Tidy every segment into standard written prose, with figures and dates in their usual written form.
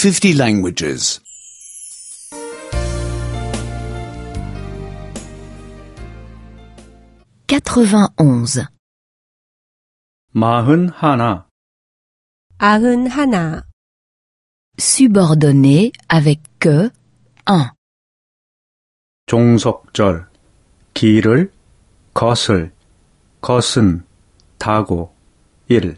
50 languages. 91. 41. 91. Subordonné avec que, 1. 종속절, 길을, 것을, 것은, 타고, 1.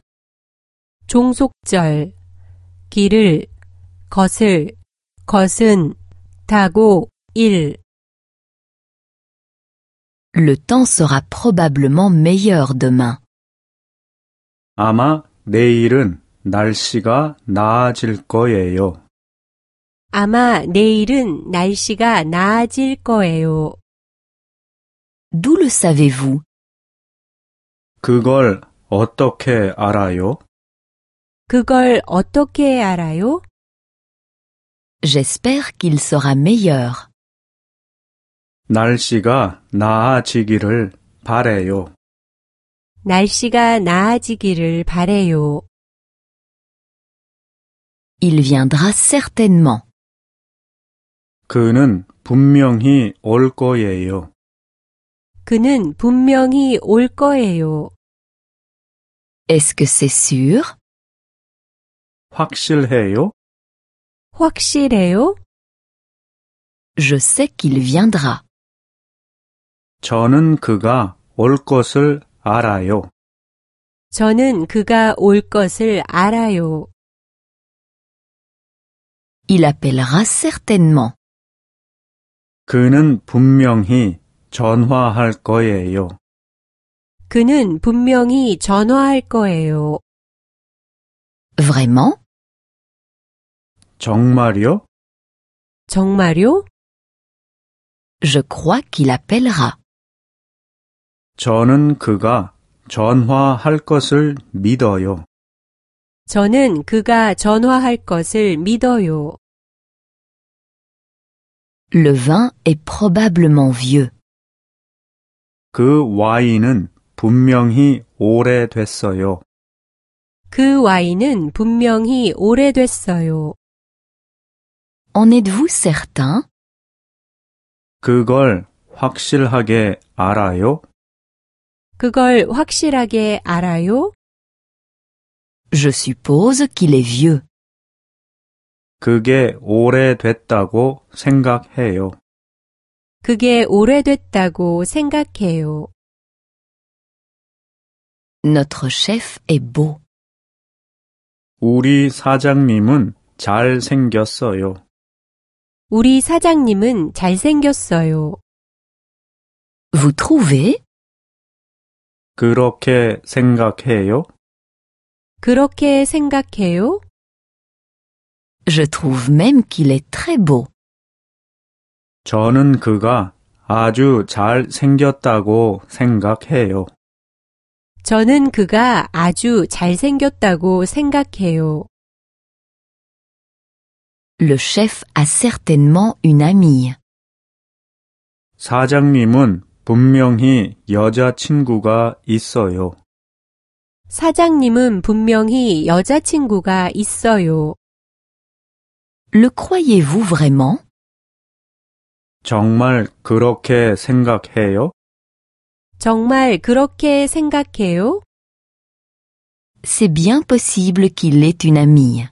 종속절, 길을, 것을, 것은, 타고, 1. Le temps sera probablement meilleur demain. 아마 내일은 날씨가 나아질 거예요. 아마 내일은 날씨가 나아질 거예요. D'où le savez-vous? 그걸 어떻게 알아요? 그걸 어떻게 알아요? J'espère qu'il sera meilleur. 날씨가 나아지기를 바래요. 날씨가 나아지기를 바래요. Il viendra certainement. 그는 분명히 올 거예요. 그는 분명히 올 거예요. Est-ce que c'est sûr? 확실해요? 확실해요? Je sais qu'il viendra. 저는 그가 올 것을 알아요. 저는 그가 올 것을 알아요. Il appellera certainement. 그는 분명히 전화할 거예요. 그는 분명히 전화할 거예요. Vraiment? 정말요? 정말요? Je crois qu'il appellera. 저는 그가 전화할 것을 믿어요. 저는 그가 전화할 것을 믿어요. Le vin est probablement vieux. 그 와인은 분명히 오래됐어요. 그 와인은 분명히 오래됐어요. En êtes-vous certain? 그걸 확실하게 알아요? 그걸 확실하게 알아요? Je suppose qu'il est vieux. 그게 오래됐다고 생각해요. 그게 오래됐다고 생각해요. Notre chef est beau. 우리 사장님은 잘생겼어요. 우리 사장님은 잘생겼어요. Vous trouvez? 그렇게 생각해요? 그렇게 생각해요? Je trouve même qu'il est très beau. 저는 그가 아주 잘생겼다고 생각해요. 저는 그가 아주 잘생겼다고 생각해요. Le chef a certainement une amie. 사장님은 분명히 여자친구가 있어요. 사장님은 분명히 여자친구가 있어요. Le croyez-vous vraiment? 정말 그렇게 생각해요? 정말 그렇게 생각해요? C'est bien possible qu'il ait une amie.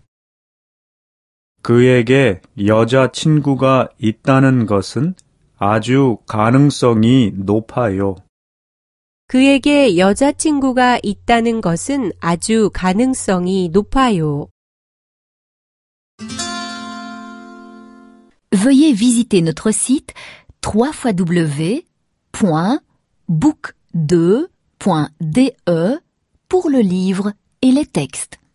그에게 여자친구가 있다는 것은 아주 가능성이 높아요. 그에게 여자친구가 있다는 것은 아주 가능성이 높아요. Veuillez visiter notre site www.book2.de pour le livre et les textes.